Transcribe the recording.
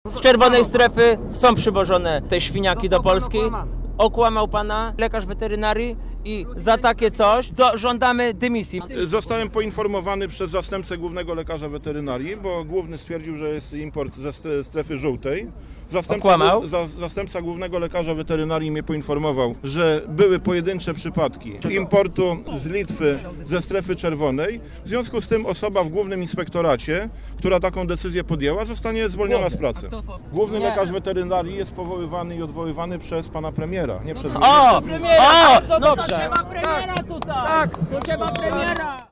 Z czerwonej strefy są przywożone te świniaki do Polski. Okłamał pana lekarz weterynarii i za takie coś żądamy dymisji. Zostałem poinformowany przez zastępcę głównego lekarza weterynarii, bo główny stwierdził, że jest import ze strefy żółtej. Zastępca głównego lekarza weterynarii mnie poinformował, że były pojedyncze przypadki importu z Litwy ze strefy czerwonej. W związku z tym osoba w głównym inspektoracie, która taką decyzję podjęła, zostanie zwolniona z pracy. Główny lekarz weterynarii jest powoływany i odwoływany przez pana premiera, nie przez mnie. O! No to trzeba premiera tutaj! Tak! To trzeba premiera!